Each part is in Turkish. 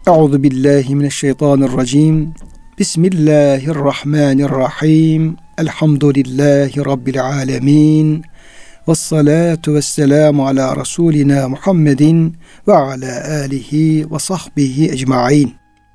Euzu billahi mineşşeytanirracim. Bismillahirrahmanirrahim. Elhamdülillahi rabbil alamin. Vessalatu vesselamu ala rasulina Muhammedin ve ala alihi ve sahbihi ecmaîn.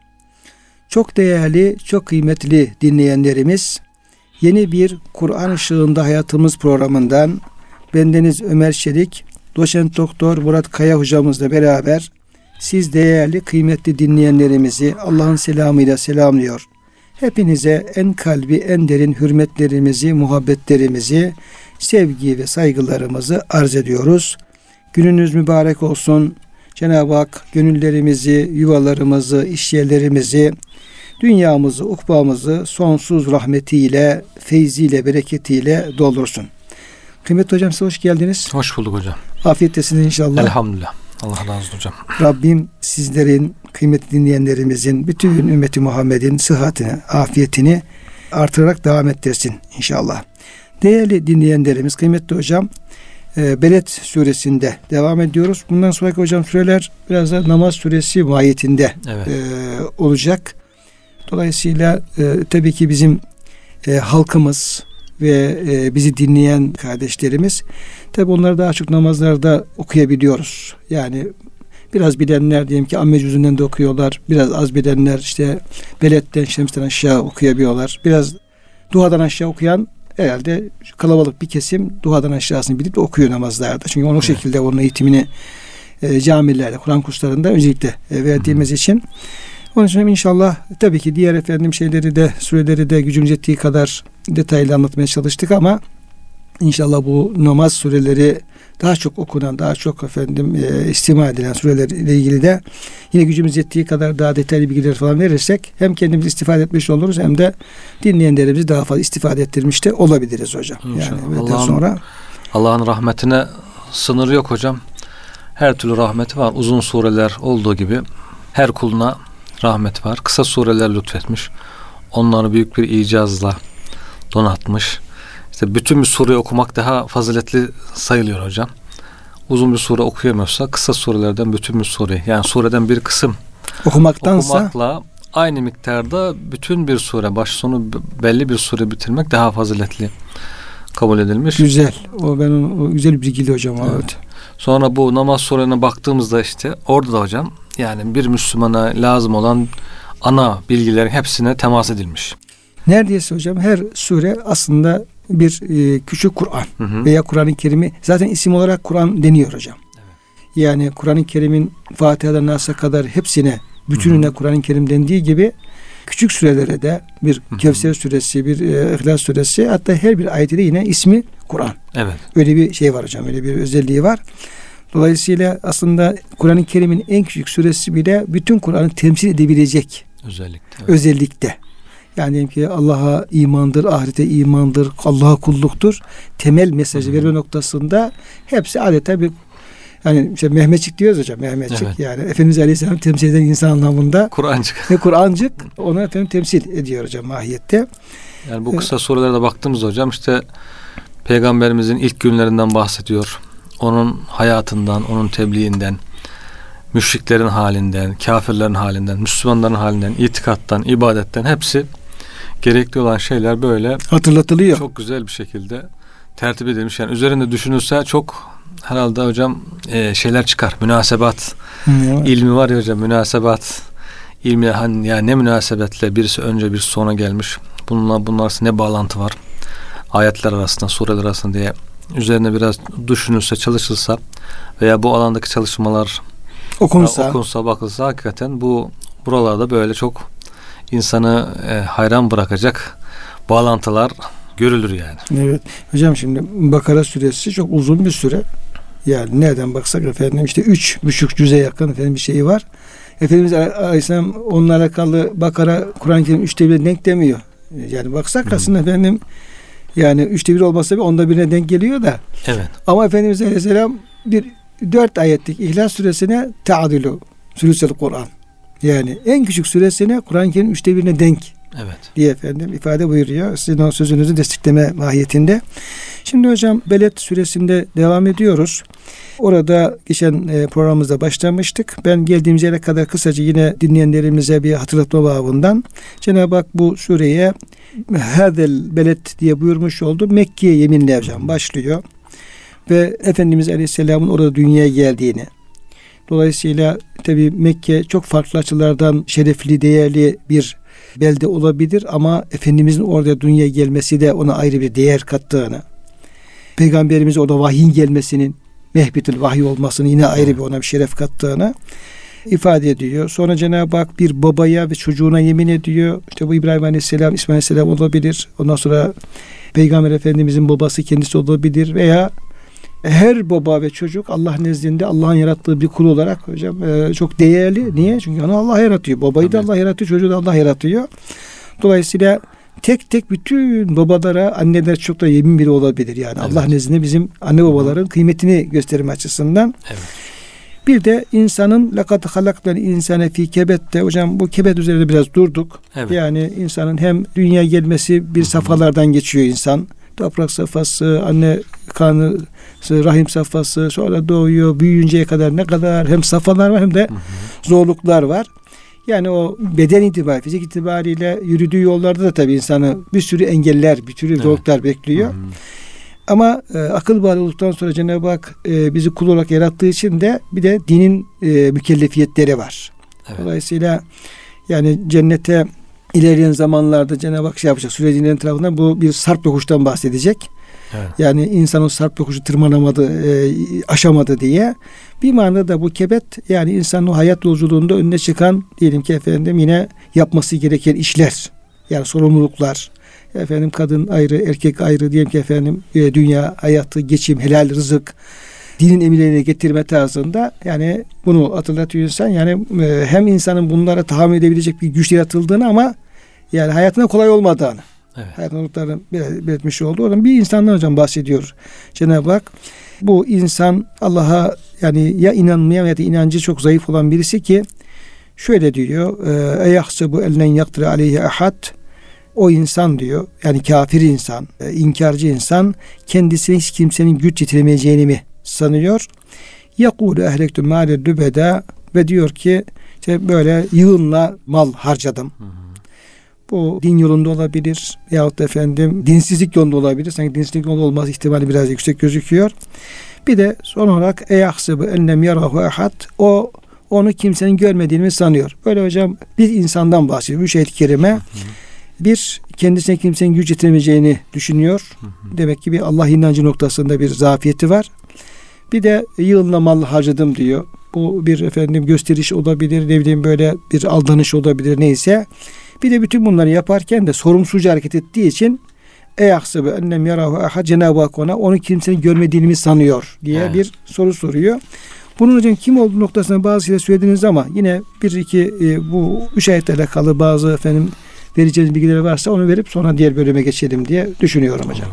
Çok değerli, çok kıymetli dinleyenlerimiz, yeni bir Kur'an Işığında Hayatımız programından bendeniz Ömer Çelik, Doçent Doktor Murat Kaya hocamızla beraber siz değerli, kıymetli dinleyenlerimizi Allah'ın selamıyla selamlıyor. Hepinize en kalbi, en derin hürmetlerimizi, muhabbetlerimizi, sevgi ve saygılarımızı arz ediyoruz. Gününüz mübarek olsun. Cenab-ı Hak gönüllerimizi, yuvalarımızı, işyerlerimizi, dünyamızı, ukbamızı sonsuz rahmetiyle, feyziyle, bereketiyle doldursun. Kıymetli hocam, size hoş geldiniz. Hoş bulduk hocam. Afiyettesiniz inşallah. Elhamdülillah. Allah razı olsun hocam. Rabbim sizlerin, kıymetli dinleyenlerimizin, bütün ümmeti Muhammed'in sıhhatini, afiyetini artırarak devam ettirsin inşallah. Değerli dinleyenlerimiz, kıymetli hocam, Beled suresinde devam ediyoruz. Bundan sonraki hocam süreler biraz da namaz suresi mahiyetinde olacak. Dolayısıyla tabii ki bizim halkımız ve bizi dinleyen kardeşlerimiz, tabii onları daha çok namazlarda okuyabiliyoruz. Yani biraz bilenler diyelim ki amme cüzünden de okuyorlar. Biraz az bilenler işte Beled'den, Şems'ten aşağı okuyabiliyorlar. Biraz duadan aşağı okuyan herhalde kalabalık bir kesim duadan aşağısını bilip de okuyor namazlarda. Çünkü onun şekilde onun eğitimini camilerde, Kur'an kurslarında öncelikle verdiğimiz için. Onun için inşallah tabii ki diğer şeyleri de, süreleri de gücümüz yettiği kadar detaylı anlatmaya çalıştık ama inşallah bu namaz süreleri daha çok okunan, daha çok istima edilen sürelerle ilgili de yine gücümüz yettiği kadar daha detaylı bilgiler falan verirsek hem kendimiz istifade etmiş oluruz hem de dinleyenlerimizi daha fazla istifade ettirmiş de olabiliriz hocam. İnşallah. Yani Allah'ın rahmetine sınırı yok hocam. Her türlü rahmeti var. Uzun sureler olduğu gibi her kuluna rahmet var. Kısa sureler lütfetmiş. Onları büyük bir icazla donatmış. İşte bütün bir sureyi okumak daha faziletli sayılıyor hocam. Uzun bir sure okuyamıyorsa kısa surelerden bütün bir sure, yani sureden bir kısım okumakla aynı miktarda bütün bir sure, baş sonu belli bir sure bitirmek daha faziletli kabul edilmiş. Güzel. O güzel bir bilgili hocam. Evet. Sonra bu namaz surelerine baktığımızda işte orada da hocam yani bir Müslümana lazım olan ana bilgilerin hepsine temas edilmiş. Neredeyse hocam her sure aslında bir küçük Kur'an veya Kur'an-ı Kerim'i, zaten isim olarak Kur'an deniyor hocam. Evet. Yani Kur'an-ı Kerim'in Fatiha'dan Nas'a kadar hepsine, bütününe Kur'an-ı Kerim dendiği gibi küçük surelere de bir Kevser suresi, bir İhlas suresi, hatta her bir ayeti de yine ismi Kur'an. Evet. Öyle bir şey var hocam, öyle bir özelliği var. Dolayısıyla aslında Kur'an-ı Kerim'in en küçük suresi bile bütün Kur'an'ı temsil edebilecek özellikte. Yani diyelim ki Allah'a imandır, ahirete imandır, Allah'a kulluktur. Temel mesajı verme noktasında hepsi adeta bir, yani işte Mehmetçik diyoruz hocam, Mehmetçik. Evet. Yani Efendimiz Aleyhisselam temsil eden insan anlamında. Kur'ancık. Ve Kur'ancık onu temsil ediyor hocam mahiyette. Yani bu kısa surelerde baktığımızda hocam işte Peygamberimizin ilk günlerinden bahsediyor. Onun hayatından, onun tebliğinden, müşriklerin halinden, kafirlerin halinden, Müslümanların halinden, itikattan, ibadetten hepsi gerekli olan şeyler böyle hatırlatılıyor. Çok güzel bir şekilde tertip edilmiş. Yani üzerinde düşünülse çok herhalde hocam şeyler çıkar. Münasebat ilmi var ya hocam, münasebat ilmi, hani ya ne münasebetle birisi önce bir sonra gelmiş. Bunlar arasında ne bağlantı var? Ayetler arasında, sureler arasında diye üzerine biraz düşünülse, çalışılsa veya bu alandaki çalışmalar okunsa, bakılsa hakikaten buralarda böyle çok insanı hayran bırakacak bağlantılar görülür yani. Evet. Hocam şimdi Bakara suresi çok uzun bir süre. Yani nereden baksak işte 3,5 cüze yakın bir şeyi var. Efendimiz Aleyhisselam onunla alakalı Bakara Kur'an-ı Kerim 3'te 1'e denk demiyor. Yani baksak aslında yani 3'te 1 olmasa bir 10'da 1'e denk geliyor da. Evet. Ama Efendimiz Aleyhisselam 4 ayetlik İhlas suresine ta'dilu sülüsel Kur'an. Yani en küçük suresine Kur'an-ı Kerim 3'te 1'ine denk Evet. diye efendim ifade buyuruyor. Sizin o sözünüzü destekleme mahiyetinde. Şimdi hocam Beled suresinde devam ediyoruz. Orada geçen programımızda başlamıştık. Ben geldiğimiz yere kadar kısaca yine dinleyenlerimize bir hatırlatma babından Cenab-ı Hak bu sureye Hadel Beled diye buyurmuş oldu. Mekke'ye yeminle hocam başlıyor. Ve Efendimiz Aleyhisselam'ın orada dünyaya geldiğini, dolayısıyla tabi Mekke çok farklı açılardan şerefli, değerli bir belde olabilir ama Efendimizin orada dünyaya gelmesi de ona ayrı bir değer kattığını, Peygamberimize orada vahyin gelmesinin, mehbetül vahiy olmasını yine ayrı bir ona bir şeref kattığını ifade ediyor. Sonra Cenab-ı Hak bir babaya ve çocuğuna yemin ediyor. İşte bu İbrahim Aleyhisselam, İsmail Aleyhisselam olabilir. Ondan sonra Peygamber Efendimizin babası kendisi olabilir veya her baba ve çocuk Allah nezdinde Allah'ın yarattığı bir kul olarak hocam çok değerli. Niye? Çünkü onu Allah yaratıyor. Babayı da Allah yaratıyor, çocuğu da Allah yaratıyor. Dolayısıyla tek tek bütün babalara, anneler çok da yemin biri olabilir. Yani evet. Allah nezdinde bizim anne babaların kıymetini gösterme açısından. Evet. Bir de insanın lekad halaknal insane fi kebette. Hocam bu kebet üzerinde biraz durduk. Evet. Yani insanın hem dünyaya gelmesi bir safhalardan geçiyor insan. Toprak safhası, anne karnı, rahim safhası, sonra doğuyor, büyüyünceye kadar ne kadar hem safhalar var hem de zorluklar var. Yani o beden itibariyle, fizik itibariyle yürüdüğü yollarda da tabii insanı bir sürü engeller, bir sürü zorluklar bekliyor. Ama akıl bağlı olduktan sonra Cenab-ı Hak bizi kul olarak yarattığı için de bir de dinin mükellefiyetleri var. Evet. Dolayısıyla yani cennete ilerleyen zamanlarda Cenab-ı Hak yapacak. Sürecinin tarafından bu bir sarp yokuştan bahsedecek. Evet. Yani insan o sarp yokuşu tırmanamadı, aşamadı diye. Bir manada da bu kebet yani insanın o hayat yolculuğunda önüne çıkan diyelim ki efendim yine yapması gereken işler. Yani sorumluluklar. Efendim kadın ayrı, erkek ayrı diyelim ki efendim dünya hayatı, geçim, helal rızık, dinin emirlerini getirme tarzında yani bunu hatırlatıyor insan. Yani hem insanın bunlara tahammül edebilecek bir güç yaratıldığını ama yani hayatına kolay olmadığını. Evet. Hayatını belirtmiş oldu. Oradan bir insandan hocam bahsediyor Cenab-ı Hak. Bu insan Allah'a yani ya inanmayan ya da inancı çok zayıf olan birisi ki şöyle diyor. Eyahsebu ellen yaktire aleyhi ahad. O insan diyor yani kafir insan, inkarcı insan kendisine hiç kimsenin güç yetiremeyeceğini mi sanıyor? Yakulu ehlektu mâle dübeda ve diyor ki işte böyle yığınla mal harcadım. Bu din yolunda olabilir yahut da efendim dinsizlik yolunda olabilir. Sanki dinsizlik yolunda olması ihtimali biraz yüksek gözüküyor. Bir de son olarak eyahsebu ennem yarahu ahad. O onu kimsenin görmediğini sanıyor. Böyle hocam bir insandan bahsediyor. Bu ayet-i kerime. Bir, kendisine kimsenin güç yetiremeyeceğini düşünüyor. Demek ki bir Allah inancı noktasında bir zafiyeti var. Bir de yığınla mal harcadım diyor. Bu bir efendim gösteriş olabilir, ne bileyim böyle bir aldanış olabilir neyse. Bir de bütün bunları yaparken de sorumsuzca hareket ettiği için eyahsebu ennem yarahu ahad, Cenab-ı Hak onu kimsenin görmediğini mi sanıyor diye bir soru soruyor. Bunun hocam kim olduğu noktasına bazı şeyler söylediniz ama yine bir iki bu üç ayetle alakalı bazı efendim vereceğiniz bilgileri varsa onu verip sonra diğer bölüme geçelim diye düşünüyorum hocam.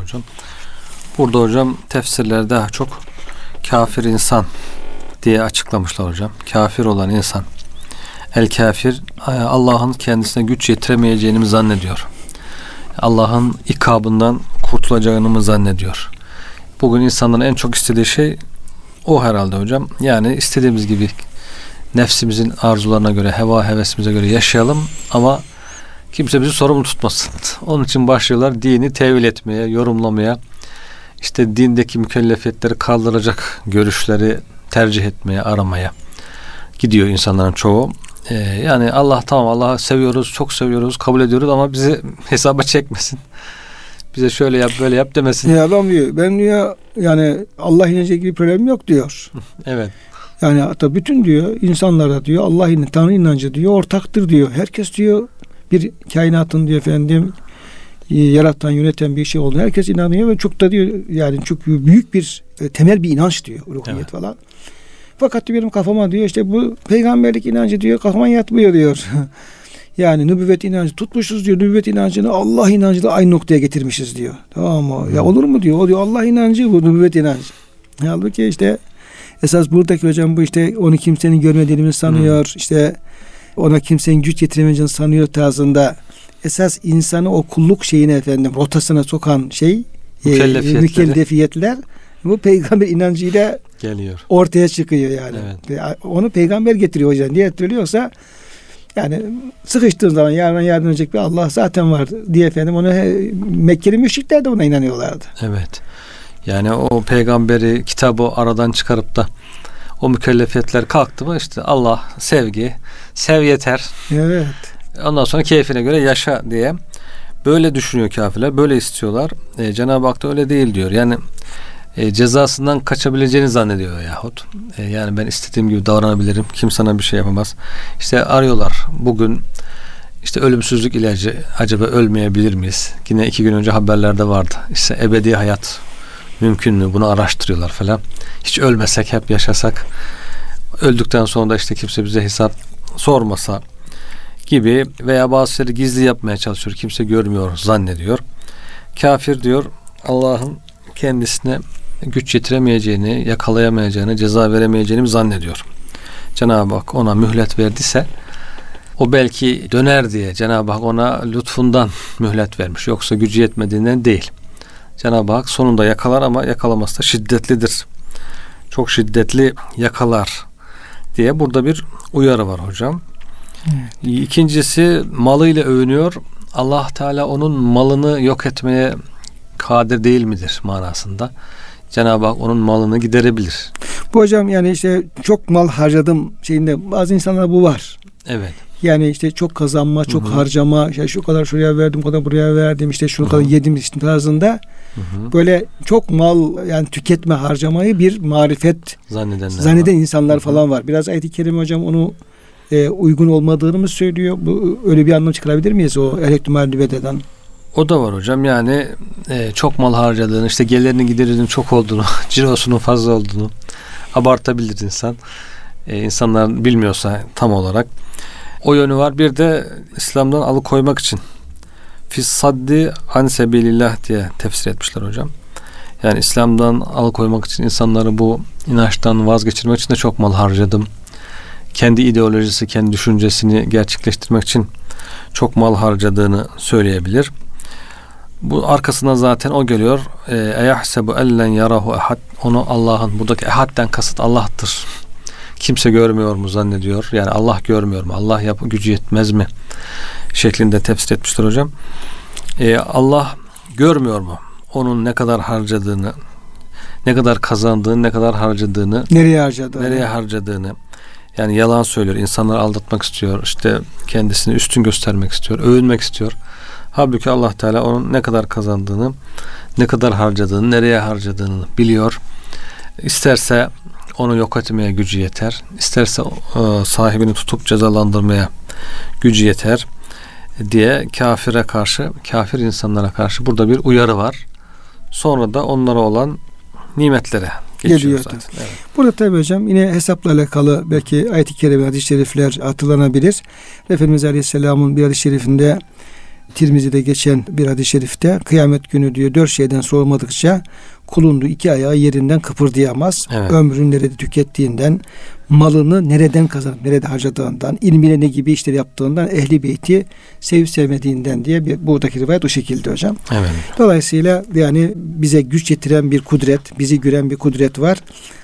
Burada hocam tefsirler daha çok kafir insan diye açıklamışlar hocam. Kafir olan insan. El kafir Allah'ın kendisine güç yetiremeyeceğini mi zannediyor? Allah'ın ikabından kurtulacağını mı zannediyor? Bugün insanların en çok istediği şey o herhalde hocam. Yani istediğimiz gibi nefsimizin arzularına göre, heva hevesimize göre yaşayalım ama kimse bizi sorumlu tutmasın. Onun için başlıyorlar dini tevil etmeye, yorumlamaya, işte dindeki mükellefiyetleri kaldıracak görüşleri tercih etmeye, aramaya gidiyor insanların çoğu. Yani Allah tamam, Allah'ı seviyoruz, çok seviyoruz, kabul ediyoruz ama bizi hesaba çekmesin. Bize şöyle yap, böyle yap demesin. Ya adam diyor, ben diyor yani Allah inancı gibi problem yok diyor. Evet. Yani hatta bütün diyor insanlara diyor Allah Tanrı inancı diyor ortaktır diyor. Herkes diyor bir kainatın diyor efendim yaratan, yöneten bir şey olduğunu herkes inanıyor ve çok da diyor yani çok büyük bir temel bir inanç diyor ruhiyet falan. Fakat diyor, benim kafama diyor işte bu peygamberlik inancı diyor kafama yatmıyor diyor. Yani nübüvvet inancı tutmuşuz diyor. Nübüvvet inancını Allah inancıyla aynı noktaya getirmişiz diyor. Tamam mı? Ya olur mu diyor. O diyor Allah inancı, bu nübüvvet inancı. Halbuki işte esas buradaki hocam bu işte onu kimsenin görmediğini sanıyor. İşte ona kimsenin güç yetiremeyeceğini sanıyor tarzında esas insanı o kulluk şeyine efendim rotasına sokan şey mükellefiyetler bu peygamber inancıyla geliyor. Ortaya çıkıyor yani. Evet. Onu peygamber getiriyor hocam. Diğer türlü yoksa yani sıkıştığın zaman yardım edecek bir Allah zaten var diye efendim onu Mekkeli müşrikler de ona inanıyorlardı. Evet. Yani o peygamberi, kitabı aradan çıkarıp da o mükellefiyetler kalktı mı işte Allah, sevgi, sev yeter. Evet. Ondan sonra keyfine göre yaşa diye böyle düşünüyor kafirler. Böyle istiyorlar. Cenab-ı Hak da öyle değil diyor. Yani cezasından kaçabileceğini zannediyor yahut. Yani ben istediğim gibi davranabilirim. Kim sana bir şey yapamaz. İşte arıyorlar. Bugün işte ölümsüzlük ilacı, acaba ölmeyebilir miyiz? Yine 2 gün önce haberlerde vardı. İşte ebedi hayat mümkün mü? Bunu araştırıyorlar falan. Hiç ölmesek, hep yaşasak, öldükten sonra da işte kimse bize hesap sormasa gibi veya bazı şeyleri gizli yapmaya çalışıyor. Kimse görmüyor zannediyor. Kafir diyor Allah'ın kendisine güç yetiremeyeceğini, yakalayamayacağını, ceza veremeyeceğini zannediyor. Cenab-ı Hak ona mühlet verdiyse o belki döner diye Cenab-ı Hak ona lütfundan mühlet vermiş. Yoksa gücü yetmediğinden değil. Cenab-ı Hak sonunda yakalar ama yakalaması da şiddetlidir. Çok şiddetli yakalar diye burada bir uyarı var hocam. Evet. İkincisi malıyla övünüyor. Allah Teala onun malını yok etmeye kadir değil midir manasında. Cenab-ı Hak onun malını giderebilir. Bu hocam yani işte çok mal harcadım şeyinde bazı insanlar bu var. Evet. Yani işte çok kazanma, çok harcama, işte şu kadar şuraya verdim, kadar buraya verdim, işte şunu kadar yedim işte tarzında böyle çok mal yani tüketme harcamayı bir marifet zanneden insanlar falan var. Biraz ayet-i kerime hocam onu uygun olmadığını mı söylüyor? Bu öyle bir anlam çıkarabilir miyiz o elektromanibeden? O da var hocam. Yani çok mal harcadığını, işte gelirinin giderinin çok olduğunu, cirosunun fazla olduğunu abartabilir insan. İnsanlar bilmiyorsa tam olarak. O yönü var. Bir de İslam'dan alıkoymak için fissaddi an sebilillah diye tefsir etmişler hocam. Yani İslam'dan alıkoymak için insanları bu inançtan vazgeçirmek için de çok mal harcadım. Kendi ideolojisi, kendi düşüncesini gerçekleştirmek için çok mal harcadığını söyleyebilir. Bu arkasından zaten o geliyor. Eyahsebu ellen yarahu ehad. Onu Allah'ın, buradaki ehadden kasıt Allah'tır. Kimse görmüyor mu zannediyor. Yani Allah görmüyor mu? Allah gücü yetmez mi? Şeklinde tefsir etmişler hocam. Allah görmüyor mu? Onun ne kadar harcadığını, ne kadar kazandığını, ne kadar harcadığını, nereye harcadığını. Yani yalan söylüyor. İnsanları aldatmak istiyor. İşte kendisini üstün göstermek istiyor. Övünmek istiyor. Halbuki Allah Teala onun ne kadar kazandığını, ne kadar harcadığını, nereye harcadığını biliyor. İsterse onu yok etmeye gücü yeter. İsterse sahibini tutup cezalandırmaya gücü yeter diye kafire karşı, kafir insanlara karşı burada bir uyarı var. Sonra da onlara olan nimetlere geçiyor zaten. Evet. Burada tabi hocam yine hesapla alakalı belki ayet-i kerime, hadis-i şerifler hatırlanabilir. Efendimiz Aleyhisselam'ın bir hadis-i şerifinde, Tirmizi'de geçen bir hadis-i şerifte, kıyamet günü diyor 4 şeyden sormadıkça kulun 2 ayağı yerinden kıpırdayamaz. Evet. Ömrünü nerede tükettiğinden, malını nereden kazanıp nerede harcadığından, ilmiyle ne gibi işler yaptığından, ehli beyti sevip sevmediğinden diye buradaki rivayet o şekilde hocam. Evet. Dolayısıyla yani bize güç getiren bir kudret, bizi gören bir kudret var.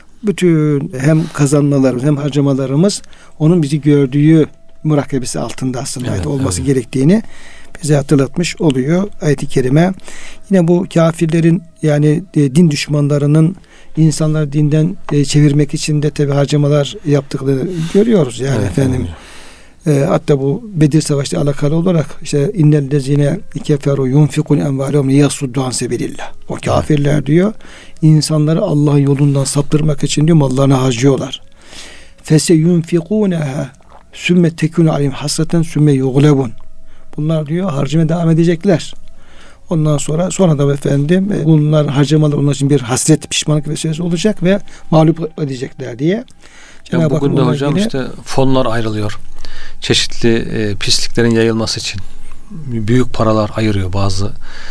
Bütün hem kazanmalarımız hem harcamalarımız onun bizi gördüğü murakabesi altında aslında olması gerektiğini bize hatırlatmış oluyor ayet-i kerime. Yine bu kafirlerin yani din düşmanlarının insanları dinden çevirmek için de tabi harcamalar yaptıklarını görüyoruz yani efendim. Hatta bu Bedir Savaşı'yla alakalı olarak işte innellezine keferu yunfikun envalehum liyasuddu an sebilillah. O kafirler diyor insanları Allah'ın yolundan saptırmak için diyor mallarını harcıyorlar. Fese yunfikuneha sümme tekunu alim hasreten sümme yuglebun. Bunlar diyor harcamaya devam edecekler. Ondan sonra da efendim bunlar harcamalar onlar için bir hasret, pişmanlık vesilesi olacak ve mağlup edecekler diye. Ya bugün de hocam işte fonlar ayrılıyor. Çeşitli pisliklerin yayılması için büyük paralar ayırıyor bazı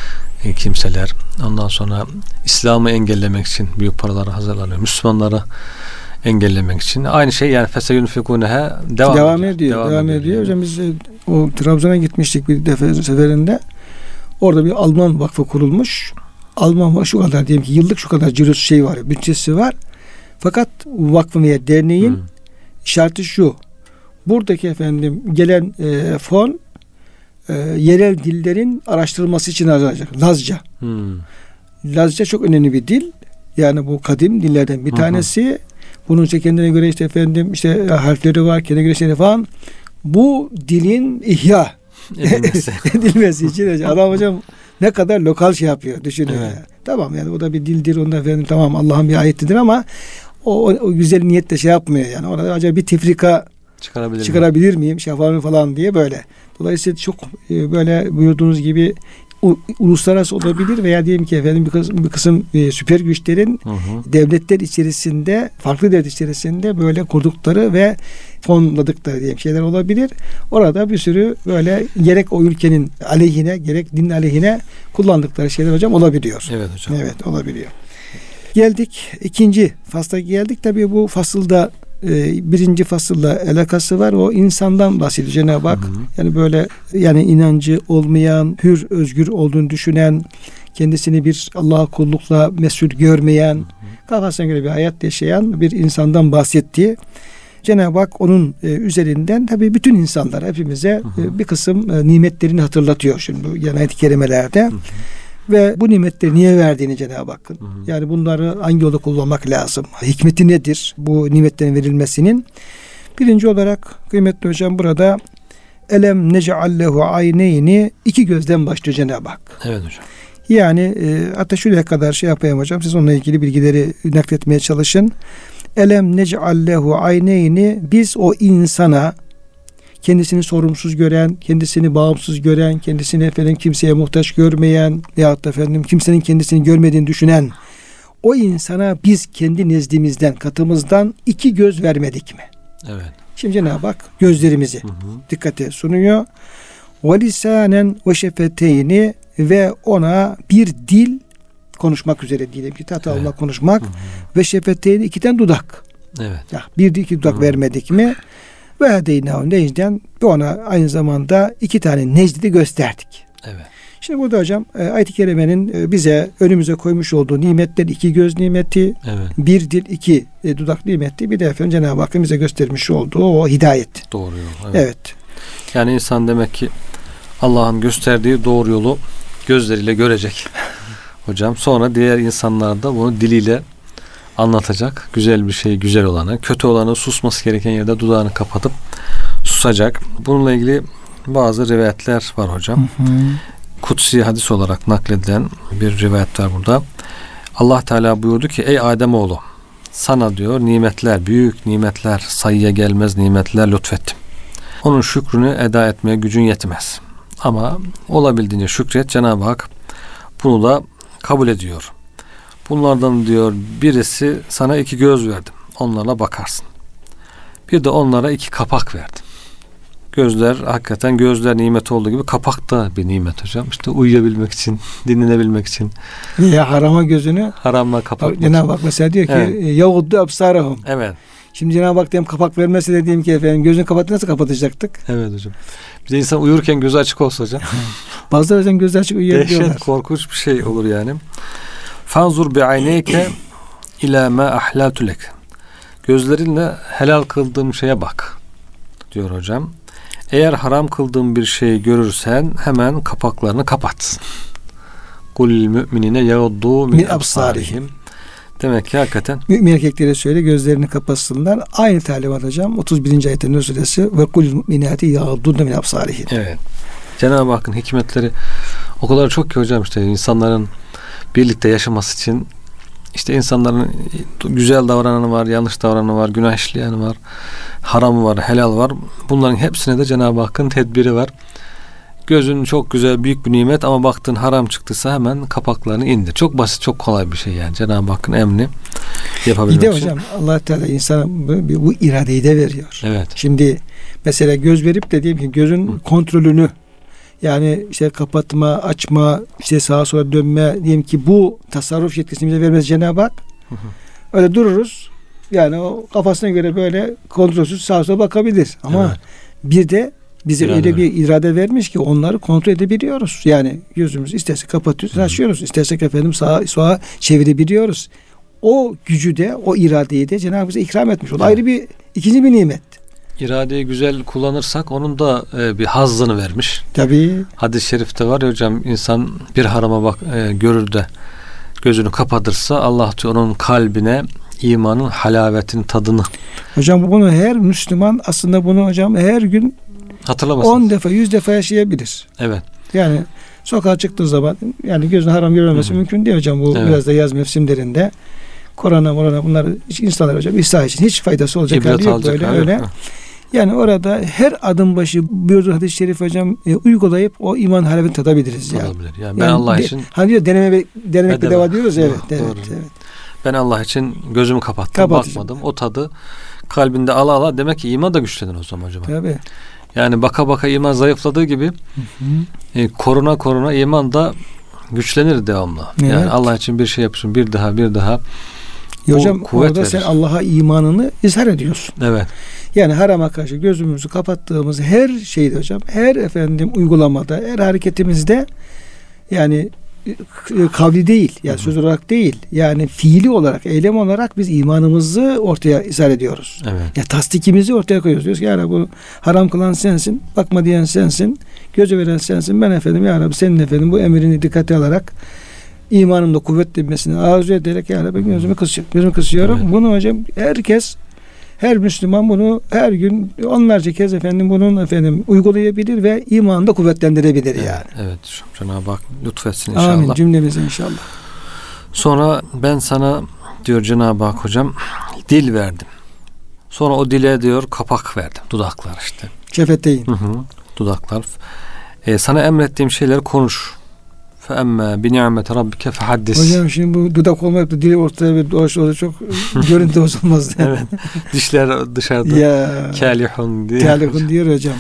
kimseler. Ondan sonra İslam'ı engellemek için büyük paralar hazırlanıyor. Müslümanları engellemek için. Aynı şey yani feseyunfikuneha devam ediyor. Devam ediyor. Hocam biz o Trabzon'a gitmiştik bir seferinde. Orada bir Alman vakfı kurulmuş. Alman vakfı şu kadar diyelim ki yıllık şu kadar cirosu var, bütçesi var. Fakat vakfın veya derneğin şartı şu. Buradaki gelen fon yerel dillerin araştırılması için harcanacak. Lazca. Lazca çok önemli bir dil. Yani bu kadim dillerden bir tanesi. Bunun kendine göre işte harfleri var, kendine göre şeyleri falan. Bu dilin ihya edilmesi için adam hocam ne kadar lokal yapıyor düşünün. Evet. Yani. Tamam o da bir dildir onda tamam Allah'ın bir ayetidir ama o güzel niyetle yapmıyor yani. Orada acaba bir tefrika çıkarabilir miyim? Falan diye böyle. Dolayısıyla çok böyle buyurduğunuz gibi uluslararası olabilir veya diyelim ki bir kısım süper güçlerin devletler içerisinde, farklı devlet içerisinde böyle kurdukları ve fonladıkları diyelim şeyler olabilir. Orada bir sürü böyle gerek o ülkenin aleyhine gerek din aleyhine kullandıkları şeyler hocam olabiliyor. Evet hocam. Evet olabiliyor. Geldik ikinci fasla geldik. Tabii bu fasılda birinci fasılla alakası var. O insandan bahsediyor Cenab-ı Hak. Yani böyle inancı olmayan, hür, özgür olduğunu düşünen, kendisini bir Allah'a kullukla mesul görmeyen, kafasına göre bir hayat yaşayan bir insandan bahsettiği. Cenab-ı Hak onun üzerinden tabii bütün insanlar hepimize bir kısım nimetlerini hatırlatıyor şimdi bu ayet-i kerimelerde. Ve bu nimetleri niye verdiğini Cenab-ı Hakk'ın. Yani bunları hangi yolda kullanmak lazım? Hikmeti nedir bu nimetlerin verilmesinin? Birinci olarak kıymetli hocam burada elem nec'allehu ayneyni iki gözden başlıyor Cenab-ı Hak. Evet hocam. Yani hatta şuraya kadar yapayım hocam. Siz onunla ilgili bilgileri nakletmeye çalışın. Elem nec'allehu ayneyni biz o insana kendisini sorumsuz gören, kendisini bağımsız gören, kendisini kimseye muhtaç görmeyen veyahut da kimsenin kendisini görmediğini düşünen o insana biz kendi nezdimizden, katımızdan iki göz vermedik mi? Evet. Şimdi Cenab-ı Hak gözlerimizi dikkate sunuyor. Ve lisanen ve şefeteyni ve ona bir dil konuşmak üzere diyelim ki Allah konuşmak ve şefeteyni iki tane dudak. Evet. Ya bir iki dudak vermedik mi? Ve hedeynahu necden ve ona aynı zamanda iki tane necdi gösterdik. Evet. Şimdi burada hocam ayet-i kerimenin bize önümüze koymuş olduğu nimetler iki göz nimeti, bir dil iki dudak nimeti, bir de Cenab-ı Hakk'ın bize göstermiş olduğu o hidayet. Doğru yol. Evet. Yani insan demek ki Allah'ın gösterdiği doğru yolu gözleriyle görecek. Hocam sonra diğer insanlar da bunu diliyle anlatacak. Güzel bir şey, güzel olanı, kötü olanı susması gereken yerde dudağını kapatıp susacak. Bununla ilgili bazı rivayetler var hocam. Kutsi hadis olarak nakledilen bir rivayet var burada. Allah Teala buyurdu ki ey Ademoğlu sana diyor nimetler, büyük nimetler, sayıya gelmez nimetler lütfettim. Onun şükrünü eda etmeye gücün yetmez. Ama olabildiğince şükret. Cenab-ı Hak bunu da kabul ediyor. Bunlardan diyor birisi sana iki göz verdim. Onlarla bakarsın. Bir de onlara iki kapak verdim. Gözler hakikaten gözler nimet olduğu gibi kapak da bir nimet hocam. İşte uyuyabilmek için, dinlenebilmek için. Ya harama gözünü haramla kapatmak. Cenab-ı Hak mesela diyor ki yağuddu absarahum. Evet. Şimdi Cenab-ı Hak diyelim kapak vermesi dediğim ki gözünü kapattı nasıl kapatacaktık? Evet hocam. Bir de insan uyurken gözü açık olsa hocam. Bazıları hocam gözü açık uyuyabiliyorlar. Dehşet korkunç bir şey olur yani. Fanzur bi ayneyke ila ma ahlaltu lek. Gözlerinle helal kıldığım şeye bak diyor hocam. Eğer haram kıldığım bir şeyi görürsen hemen kapaklarını kapat. Kulil müminine yağuddu min absarihim. Demek ki hakikaten mümin erkeklere söyle gözlerini kapatsınlar. Aynı talimat hocam 31. ayetin suresi ve kulil müminati yağuddu min absarihim. Evet. Cenab-ı Hakk'ın hikmetleri o kadar çok ki hocam işte insanların birlikte yaşaması için işte insanların güzel davrananı var, yanlış davrananı var, günah işleyanı var, haramı var, helal var. Bunların hepsine de Cenab-ı Hakk'ın tedbiri var. Gözün çok güzel, büyük bir nimet ama baktın haram çıktıysa hemen kapaklarını indir. Çok basit, çok kolay bir şey yani. Cenab-ı Hakk'ın emri yapabilmek için. Bir de için. hocam Allah Teala insana bu iradeyi de veriyor. Evet. Şimdi mesela göz verip de diyelim ki gözün kontrolünü yani işte kapatma, açma, işte sağa sola dönme diyelim ki bu tasarruf yetkisini bize vermez Cenab-ı Hak. Öyle dururuz. Yani o kafasına göre böyle kontrolsüz sağa sola bakabilir. Ama bir de Bize öyle bir irade vermiş ki onları kontrol edebiliyoruz. Yani gözümüzü istersek kapatıyoruz, açıyoruz. İstersek efendim sağa sola çevirebiliyoruz. O gücü de, o iradeyi de Cenab-ı bize ikram etmiş. O da ayrı bir, ikinci bir nimet. İradeyi güzel kullanırsak onun da bir hazzını vermiş. Tabii. Hadis-i şerifte var ya hocam, insan bir harama görür de gözünü kapatırsa Allah diyor onun kalbine imanın halavetinin tadını. Hocam bunu her Müslüman aslında bunu hocam her gün hatırlamasın. 10 defa 100 defa yaşayabilir. Evet. Yani sokağa çıktığı zaman yani gözüne haram görülmesi mümkün değil hocam. Bu biraz da yaz mevsimlerinde korona bunlar insanlar hocam İsa için hiç faydası olacak hali yok böyle öyle. Yani orada her adım başı buyurduğu hadis-i şerif hocam uygulayıp o iman halaveti tadabiliriz yani. Olabilir. Yani ben Allah için hani diyor denemek bedava diyoruz. Evet. Ben Allah için gözümü kapattım, bakmadım. O tadı kalbinde ala demek ki iman da güçlenir o zaman hocam. Tabii. Yani baka iman zayıfladığı gibi koruna iman da güçlenir devamlı. Evet. Yani Allah için bir şey yapıyorsun bir daha. Hocam orada verir. Sen Allah'a imanını izhar ediyorsun. Evet. Yani harama karşı gözümüzü kapattığımız her şeyde hocam, her uygulamada, her hareketimizde yani kavli değil, yani söz olarak değil, yani fiili olarak, eylem olarak biz imanımızı ortaya izhar ediyoruz. Evet. Ya tasdikimizi ortaya koyuyoruz. Diyoruz ki ya Rabbi bu haram kılan sensin, bakma diyen sensin, gözü veren sensin. Ben efendim ya Rabbi senin efendim bu emrini dikkate alarak imanımda kuvvetlenmesini arzu ederek ya Rabbi gözümü kısıyorum. Evet. Bunu hocam her Müslüman bunu her gün onlarca kez bunun uygulayabilir ve imanını da kuvvetlendirebilir yani. Evet. Cenab-ı Hak lütfetsin inşallah. Amin cümlemize inşallah. Sonra ben sana diyor Cenab-ı Hak hocam dil verdim. Sonra o dile diyor kapak verdim. Dudaklar işte. Şefeteyn. Dudaklar. Sana emrettiğim şeyleri konuş. فَاَمَّا بِنِعْمَةَ رَبِّكَ فَحَدِّسِ. Hocam şimdi bu dudak olmayıp da dili ortaya bir dolaşıyor çok görüntü bozulmaz. Evet. Dişler dışarıda. Ya. Kâlihun diyor. Kâlihun diyor hocam.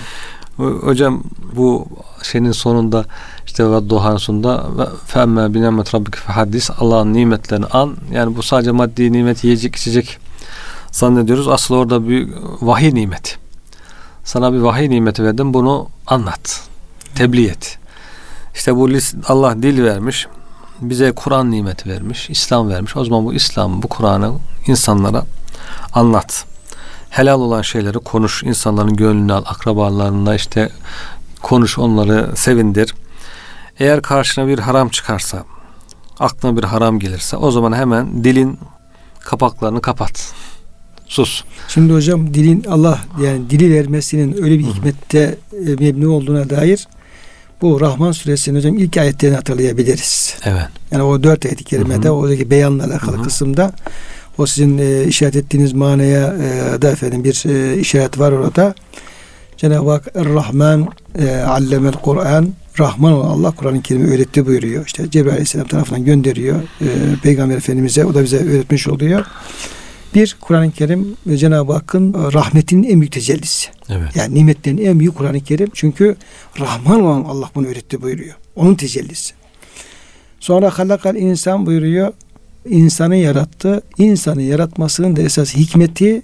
Hocam bu şeyin sonunda işte Duhan'ın sonunda فَاَمَّا بِنِعْمَةَ رَبِّكَ فَحَدِّسِ Allah'ın nimetlerini an. Yani bu sadece maddi nimet, yiyecek içecek zannediyoruz. Asıl orada bir vahiy nimeti. Sana bir vahiy nimeti verdim. Bunu anlat. Tebliğ et. İşte bu Allah dil vermiş. Bize Kur'an nimeti vermiş. İslam vermiş. O zaman bu İslam'ı, bu Kur'an'ı insanlara anlat. Helal olan şeyleri konuş. İnsanların gönlünü al. Akrabalarına işte konuş. Onları sevindir. Eğer karşına bir haram çıkarsa, aklına bir haram gelirse o zaman hemen dilin kapaklarını kapat. Sus. Şimdi hocam dilin Allah yani dili vermesinin öyle bir hikmette mebni olduğuna dair bu Rahman suresinin hocam ilk ayetlerini hatırlayabiliriz. Evet. Yani o 4 ayet-i kerimede oradaki beyanla alakalı kısımda o sizin işaret ettiğiniz manaya da bir işaret var orada. Cenab-ı Hak Er-Rahman allemel Kur'an, Rahman olan Allah Kur'an-ı Kerim'i öğretti buyuruyor. İşte Cebrail Aleyhisselam tarafından gönderiyor Peygamber Efendimiz'e, o da bize öğretmiş oluyor. Bir, Kur'an-ı Kerim Cenab-ı Hakk'ın rahmetinin en büyük tecellisi. Evet. Yani nimetlerin en büyük Kur'an-ı Kerim. Çünkü Rahman olan Allah bunu öğretti buyuruyor. Onun tecellisi. Sonra halakal insan buyuruyor. İnsanı yarattı. İnsanı yaratmasının da esas hikmeti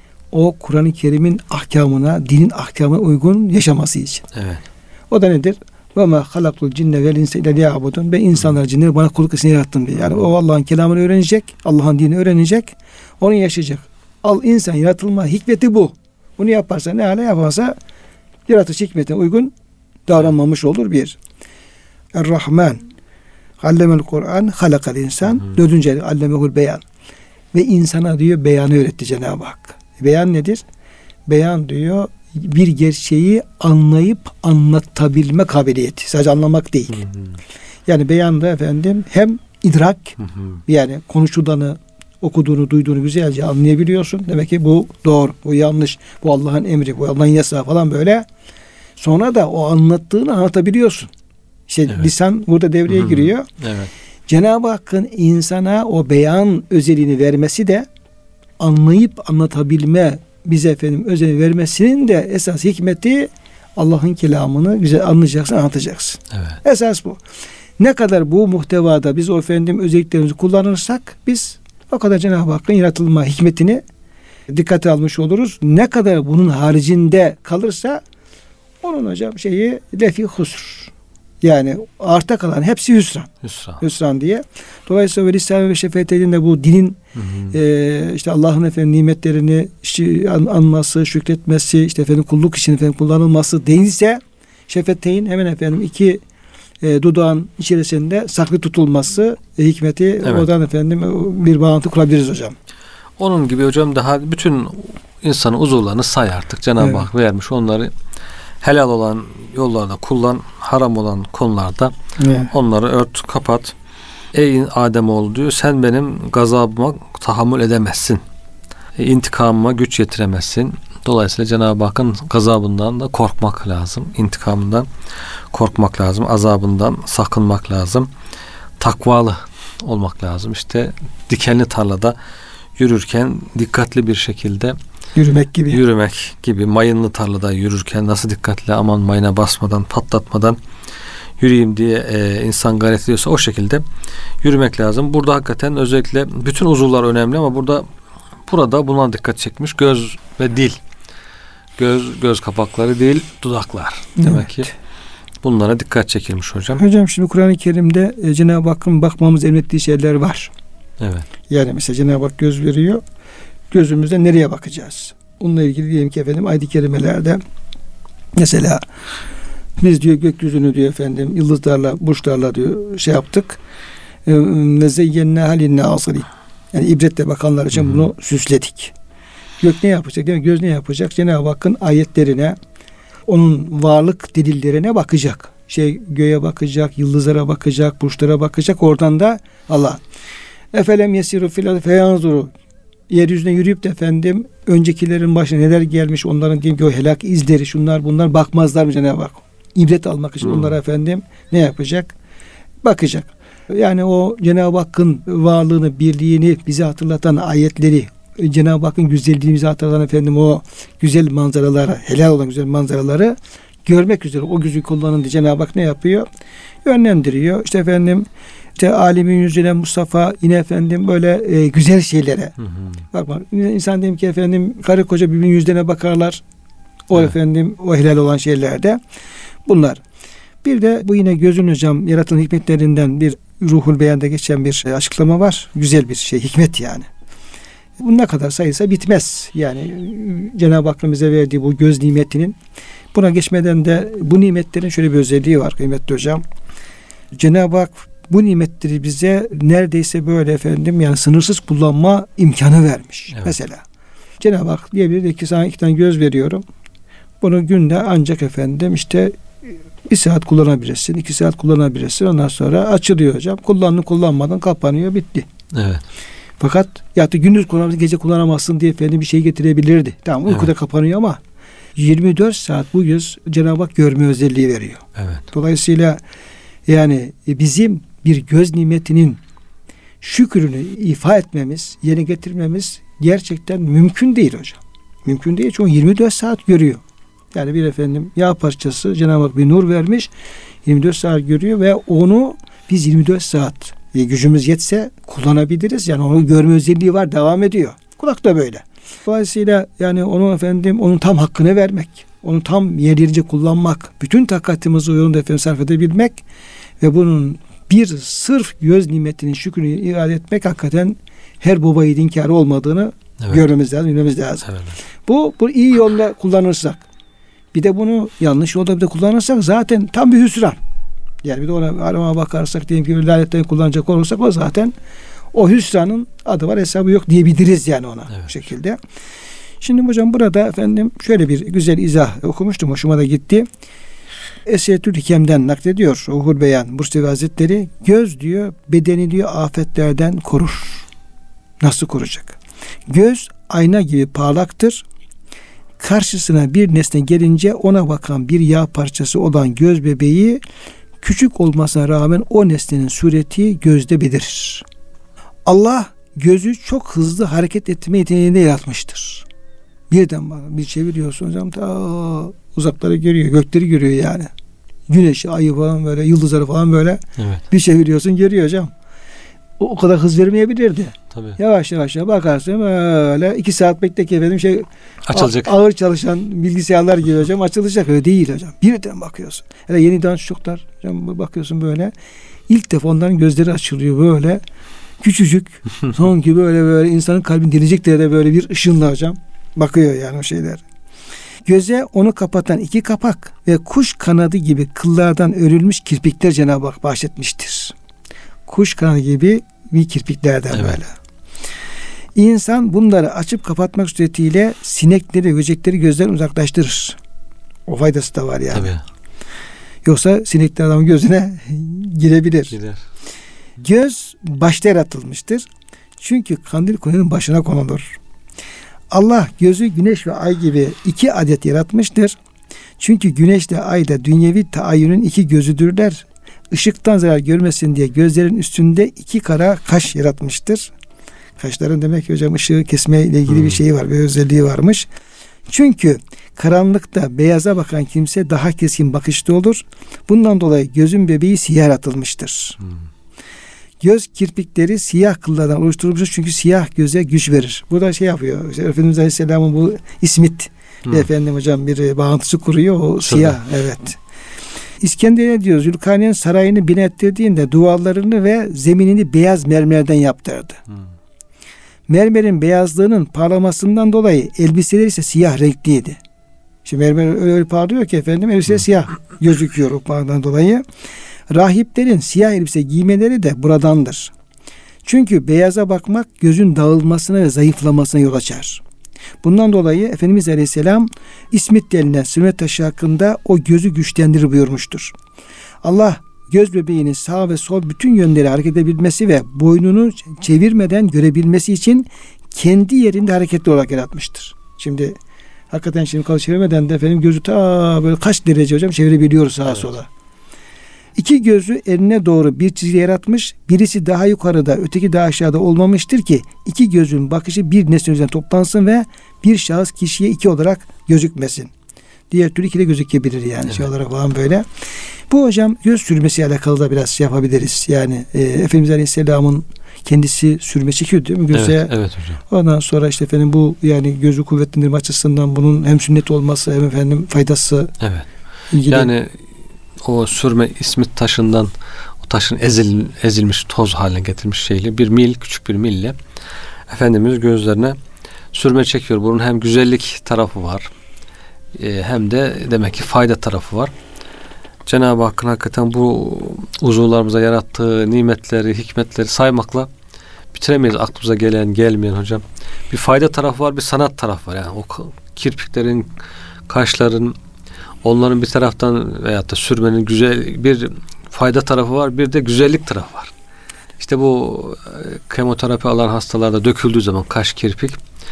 o Kur'an-ı Kerim'in ahkamına, dinin ahkamına uygun yaşaması için. Evet. O da nedir? Ve ma halakul cinne vel insa illa liya'budun. Ben insanlar cinleri bana kulluk için yarattım diye. Yani o Allah'ın kelamını öğrenecek, Allah'ın dinini öğrenecek, onu yaşayacak. İnsan yaratılma hikmeti bu. Bunu yaparsa ne hale yaparsa yaratış hikmetine uygun davranmamış olur bir. Er-Rahman allemel Kur'an halakal insan. 4. ayet allemehul beyan. Ve insana diyor beyanı öğretti Cenab-ı Hak. Beyan nedir? Beyan diyor bir gerçeği anlayıp anlatabilme kabiliyeti. Sadece anlamak değil. Yani beyanda hem idrak yani konuşulanı, okuduğunu, duyduğunu güzelce anlayabiliyorsun. Demek ki bu doğru, bu yanlış, bu Allah'ın emri, bu Allah'ın yasağı falan böyle. Sonra da o anlattığını anlatabiliyorsun. İşte lisan burada devreye giriyor. Evet. Cenab-ı Hakk'ın insana o beyan özelliğini vermesi de anlayıp anlatabilme bize özelliğini vermesinin de esas hikmeti Allah'ın kelamını güzel anlayacaksın, anlatacaksın. Evet. Esas bu. Ne kadar bu muhtevada biz o özelliklerimizi kullanırsak biz o kadar Cenab-ı Hakk'ın yaratılma hikmetini dikkate almış oluruz. Ne kadar bunun haricinde kalırsa Onun hocam şeyi lefi husr. Yani arta kalan hepsi hüsran. Hüsran diye. Dolayısıyla Risale ve Şefaat'in de bu dinin işte Allah'ın efendim nimetlerini anması, şükretmesi, işte efendim kulluk için efendim kullanılması değilse şefateyn hemen efendim iki dudağın içerisinde saklı tutulması hikmeti, evet. Oradan efendim bir bağlantı kurabiliriz hocam. Onun gibi hocam daha bütün insanın uzuvlarını say artık. Cenab-ı Hak vermiş onları. Helal olan yollarda kullan, haram olan konularda onları ört, kapat. Ey Ademoğlu diyor, sen benim gazabıma tahammül edemezsin. İntikamıma güç yetiremezsin. Dolayısıyla Cenab-ı Hakk'ın gazabından da korkmak lazım. İntikamından korkmak lazım. Azabından sakınmak lazım. Takvalı olmak lazım. İşte dikenli tarlada yürürken dikkatli bir şekilde yürümek gibi, mayınlı tarlada yürürken nasıl dikkatli, aman mayına basmadan, patlatmadan yürüyeyim diye insan gayret ediyorsa o şekilde yürümek lazım. Burada hakikaten özellikle bütün uzuvlar önemli ama burada buna dikkat çekmiş. Göz ve dil. Göz kapakları değil, dudaklar. Demek ki bunlara dikkat çekilmiş hocam. Hocam şimdi Kur'an-ı Kerim'de Cenab-ı Hakk'ın bakmamız emrettiği şeyler var. Evet. Yani mesela Cenab-ı Hak göz veriyor. Gözümüzde nereye bakacağız? Onunla ilgili diyelim ki efendim ayet-i kerimelerde mesela biz diyor gökyüzünü diyor efendim yıldızlarla, burçlarla diyor şey yaptık. Nezeyyenna halin naziri. Yani ibretle bakanlar için bunu süsledik. Gök ne yapacak? Değil mi? Göz ne yapacak? Cenab-ı Hakk'ın ayetlerine, onun varlık delillerine bakacak. Göğe bakacak, yıldızlara bakacak, burçlara bakacak. Oradan da Allah. Efelem yesiru fil feyanzuru. Yeryüzüne yürüyüp de efendim öncekilerin başına neler gelmiş, onların diyeyim ki o helak izleri, şunlar bunlar bakmazlar mı Cenab-ı Hak? İbret almak için onlara efendim ne yapacak? Bakacak. Yani o Cenab-ı Hakk'ın varlığını, birliğini bize hatırlatan ayetleri, Cenab-ı Hakk'ın güzelliğini bize hatırlatan efendim o güzel manzaraları, helal olan güzel manzaraları görmek üzere o gözü kullanın diye Cenab-ı Hak ne yapıyor? Yönlendiriyor. İşte efendim alemin yüzüne Mustafa yine efendim böyle güzel şeylere. Bakma insan diyelim ki efendim karı koca birbirinin yüzlerine bakarlar. O efendim o helal olan şeylerde bunlar. Bir de bu yine gözün hocam yaratan hikmetlerinden bir Ruhul Beyan'da geçen bir açıklama var. Güzel bir şey, hikmet yani. Bu ne kadar sayılsa bitmez. Yani Cenab-ı Hakk'ın bize verdiği bu göz nimetinin, buna geçmeden de bu nimetlerin şöyle bir özelliği var kıymetli hocam. Cenab-ı Hak bu nimetleri bize neredeyse böyle efendim yani sınırsız kullanma imkanı vermiş. Evet. Mesela Cenab-ı Hak diyebilir ki sana 2 tane göz veriyorum. Bunu günde ancak efendim işte 1 saat kullanabilirsin, 2 saat kullanabilirsin. Ondan sonra açılıyor hocam. Kullanmadın kapanıyor, bitti. Evet. Fakat ya da gündüz kullanamazsın, gece kullanamazsın diye efendim bir şey getirebilirdi. Tamam uykuda kapanıyor ama 24 saat bu göz Cenab-ı Hak görme özelliği veriyor. Evet. Dolayısıyla yani bizim bir göz nimetinin şükrünü ifa etmemiz, yerine getirmemiz gerçekten mümkün değil hocam. Mümkün değil çünkü 24 saat görüyor. Yani bir efendim yağ parçası Cenab-ı Hak bir nur vermiş, 24 saat görüyor ve onu biz 24 saat gücümüz yetse kullanabiliriz. Yani onun görme özelliği var, devam ediyor. Kulak da böyle. Dolayısıyla yani onu efendim onun tam hakkını vermek, onu tam yerince kullanmak, bütün takatimizi o yolunda efendim sarf edebilmek ve bunun bir sırf göz nimetinin şükrünü iade etmek hakikaten her baba yiğidin kârı olmadığını görmemiz lazım, bilmemiz lazım. Evet. Bu iyi yolda kullanırsak, bir de bunu yanlış yolda bir de kullanırsak zaten tam bir hüsran. Yani bir de ona arama bakarsak diyelim ki laletten kullanacak olursak o zaten o hüsranın adı var hesabı yok diyebiliriz yani ona bu şekilde. Şimdi hocam burada efendim şöyle bir güzel izah okumuştum. Hoşuma da gitti. Esiyetül Hikem'den naklediyor Ruhul Beyan Bursevi Hazretleri. Göz diyor bedeni diyor afetlerden korur. Nasıl koruyacak? Göz ayna gibi parlaktır. Karşısına bir nesne gelince ona bakan bir yağ parçası olan göz bebeği küçük olmasına rağmen o nesnenin sureti gözde belirir. Allah gözü çok hızlı hareket etme yeteneğinde yaratmıştır. Birden bir çeviriyorsun hocam ta uzakları görüyor, gökleri görüyor yani. Güneşi, ayı falan böyle, yıldızları falan böyle bir çeviriyorsun görüyor hocam. O kadar hız vermeyebilirdi. Tabii. Yavaş yavaş bakarsın böyle 2 saat bekle ki efendim açılacak. Ağır çalışan bilgisayarlar gibi hocam açılacak. Öyle değil hocam. Birden bakıyorsun. Hele yeni çocuklar hocam bakıyorsun böyle. İlk defa onların gözleri açılıyor böyle. Küçücük. Sanki böyle insanın kalbini delecek de böyle bir ışınla hocam. Bakıyor yani o şeyler. Göze onu kapatan 2 kapak ve kuş kanadı gibi kıllardan örülmüş kirpikler Cenab-ı Hak bahşetmiştir. Kuş kanadı gibi bir kirpiklerden böyle. İnsan bunları açıp kapatmak suretiyle sinekleri, böcekleri gözden uzaklaştırır. O faydası da var yani. Tabii. Yoksa sinekler adamın gözüne girebilir. Gider. Göz başta yaratılmıştır. Çünkü kandil konunun başına konulur. Allah gözü güneş ve ay gibi 2 adet yaratmıştır. Çünkü güneşle ay da dünyevi taayyünün 2 gözüdürler. Işıktan zarar görmesin diye gözlerin üstünde 2 kara kaş yaratmıştır. Kaşların demek ki hocam ışığı kesmeye ile ilgili bir şeyi var, bir özelliği varmış. Çünkü karanlıkta beyaza bakan kimse daha keskin bakışlı olur. Bundan dolayı gözün bebeği siyah yaratılmıştır. Göz kirpikleri siyah kıllardan oluşturulmuştur. Çünkü siyah göze güç verir. Bu da yapıyor. İşte Efendimiz Aleyhisselam'ın bu İsmit efendim hocam bir bağıntısı kuruyor. O siyah. Evet. İskender'e diyor Zülkarneyn sarayını bina ettirdiğinde duvarlarını ve zeminini beyaz mermerden yaptırdı. Mermerin beyazlığının parlamasından dolayı elbiseleri ise siyah renkliydi. Şimdi mermer öyle parlıyor ki efendim elbise siyah gözüküyor o pardan dolayı. Rahiplerin siyah elbise giymeleri de buradandır. Çünkü beyaza bakmak gözün dağılmasına ve zayıflamasına yol açar. Bundan dolayı Efendimiz Aleyhisselam İsmit denilen sünnet taşı hakkında o gözü güçlendirir buyurmuştur. Allah göz bebeğinin sağ ve sol bütün yönleri hareket edebilmesi ve boynunu çevirmeden görebilmesi için kendi yerinde hareketli olarak yaratmıştır. Şimdi hakikaten şimdi kol çevirmeden de efendim gözü ta böyle kaç derece hocam çevirebiliyoruz sağa sola. 2 gözü eline doğru bir çizgi yaratmış. Birisi daha yukarıda, öteki daha aşağıda olmamıştır ki 2 gözün bakışı bir nesne üzerine toplansın ve bir şahıs kişiye 2 olarak gözükmesin. Diğer türlü 2 de gözükebilir yani şey olarak falan böyle. Bu hocam göz sürmesiyle alakalı da biraz yapabiliriz. Yani Efendimiz Aleyhisselam'ın kendisi sürme çekiyor değil mi göze? Evet hocam. Ondan sonra işte efendim bu yani gözü kuvvetlendirme açısından bunun hem sünnet olması hem efendim faydası. Evet. İlgili. Yani o sürme İsmit taşından o taşın ezilmiş toz haline getirmiş şeyle küçük bir mille Efendimiz gözlerine sürme çekiyor. Bunun hem güzellik tarafı var hem de demek ki fayda tarafı var. Cenab-ı Hakk'ın hakikaten bu uzuvlarımıza yarattığı nimetleri, hikmetleri saymakla bitiremeyiz. Aklımıza gelen, gelmeyen hocam. Bir fayda tarafı var, bir sanat tarafı var. Yani o kirpiklerin, kaşların, onların bir taraftan veyahut da sürmenin güzel bir fayda tarafı var, bir de güzellik tarafı var. İşte bu kemoterapi alan hastalarda döküldüğü zaman kaş, kirpik,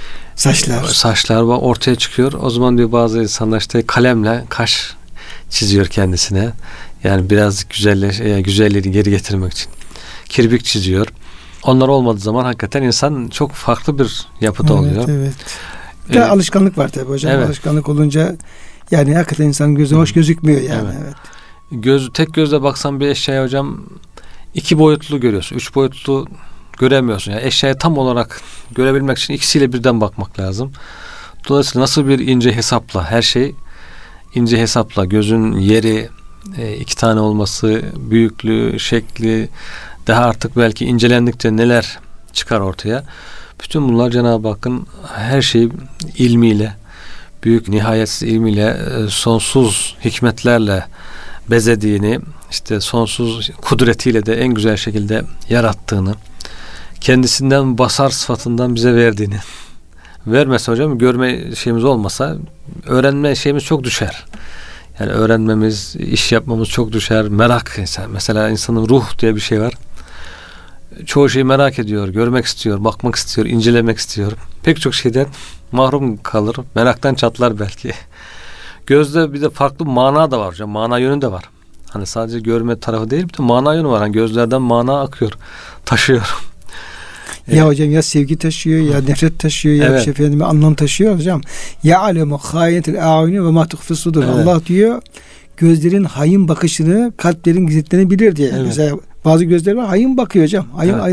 saçlar ortaya çıkıyor. O zaman diyor bazı insanlar işte kalemle kaş çiziyor kendisine. Yani biraz güzelliğini geri getirmek için. Kirpik çiziyor. Onlar olmadığı zaman hakikaten insan çok farklı bir yapıda oluyor. Evet. Bir de alışkanlık var tabii hocam. Evet. Alışkanlık olunca yani hakikaten insanın gözüne hoş gözükmüyor yani. Evet. Tek gözle baksan bir eşyaya hocam 2 boyutlu görüyorsun. 3 boyutlu göremiyorsun. Yani eşyayı tam olarak görebilmek için ikisiyle birden bakmak lazım. Dolayısıyla nasıl bir ince hesapla her şey ince hesapla gözün yeri 2 tane olması, büyüklüğü, şekli daha artık belki incelendikçe neler çıkar ortaya. Bütün bunlar Cenab-ı Hakk'ın her şeyi ilmiyle, büyük nihayetsiz ilmiyle, sonsuz hikmetlerle bezediğini, işte sonsuz kudretiyle de en güzel şekilde yarattığını, kendisinden basar sıfatından bize verdiğini. Vermese hocam, görme şeyimiz olmasa öğrenme şeyimiz çok düşer. Yani öğrenmemiz, iş yapmamız çok düşer. Merak, mesela insanın ruh diye bir şey var. Çoğu şeyi merak ediyor, görmek istiyor, bakmak istiyor, incelemek istiyor. Pek çok şeyden mahrum kalır. Meraktan çatlar belki. Gözde bir de farklı mana da var hocam. Mana yönü de var. Hani sadece görme tarafı değil, bir de mana yönü var. Hani gözlerden mana akıyor, taşıyor. Ya hocam ya sevgi taşıyor ya nefret taşıyor ya bir şey efendim anlam taşıyor hocam. Ya alemu hayetil a'yuni ve ma tuhfi sudur. Allah diyor gözlerin hain bakışını, kalplerin gizlediklerini bilir diye. Evet. Mesela bazı gözler var hain bakıyor hocam. Hain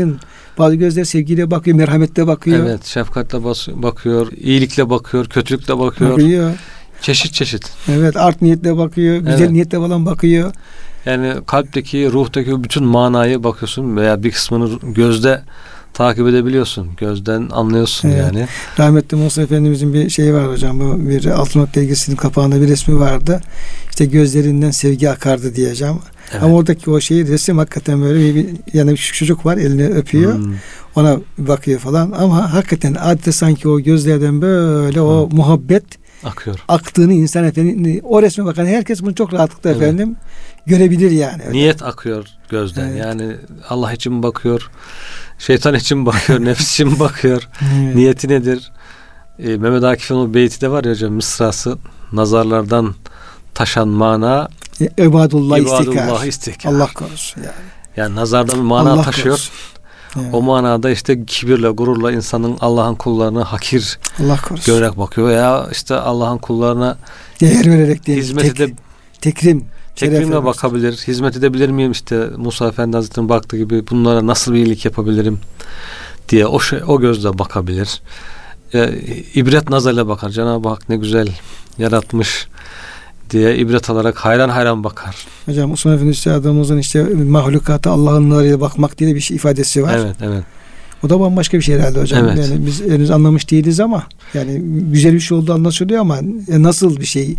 Bazı gözler sevgiyle bakıyor, merhametle bakıyor. Evet, şefkatle bakıyor, iyilikle bakıyor, kötülükle bakıyor. Çeşit çeşit. Evet, art niyetle bakıyor, güzel niyetle falan bakıyor. Yani kalpteki, ruhtaki bütün manayı bakıyorsun veya bir kısmını gözde takip edebiliyorsun. Gözden anlıyorsun yani. Rahmetli Musa Efendimizin bir şeyi var hocam. Bu bir Altınok dergisinin kapağında bir resmi vardı. İşte gözlerinden sevgi akardı diyeceğim. Evet. Ama oradaki o resim hakikaten böyle yani bir çocuk var, elini öpüyor. Ona bakıyor falan. Ama hakikaten adeta sanki o gözlerden böyle o muhabbet akıyor. Aktığını insan efendim, o resme bakan herkes bunu çok rahatlıkla efendim görebilir yani. Öyle. Niyet akıyor gözden. Evet. Yani Allah için bakıyor, şeytan için bakıyor, nefis için bakıyor. Evet. Niyeti nedir? Mehmet Akif'in o beyti de var ya hocam, mısrası. Nazarlardan taşan mana İbadullah istikar. Allah korusun yani. Yani nazardan bir mana Allah taşıyor. Korusun. Evet. O manada işte kibirle, gururla insanın Allah'ın kullarına hakir görerek bakıyor. Ya işte Allah'ın kullarına değer vererek değil, hizmet tekrimle bakabilir. Hizmet edebilir miyim, işte Musa Efendi Hazretleri'nin baktığı gibi bunlara nasıl bir iyilik yapabilirim diye o gözle bakabilir. İbret nazarıyla bakar. Cenab-ı Hak ne güzel yaratmış diye ibret alarak hayran bakar. Hocam Osman Efendi Üstadımızın işte mahlukata Allah'ın nazarıyla bakmak diye bir ifadesi var. Evet. O da bambaşka bir şey herhalde hocam. Evet. Yani biz henüz anlamış değiliz ama yani güzel bir şey olduğu anlaşılıyor ama nasıl bir şey?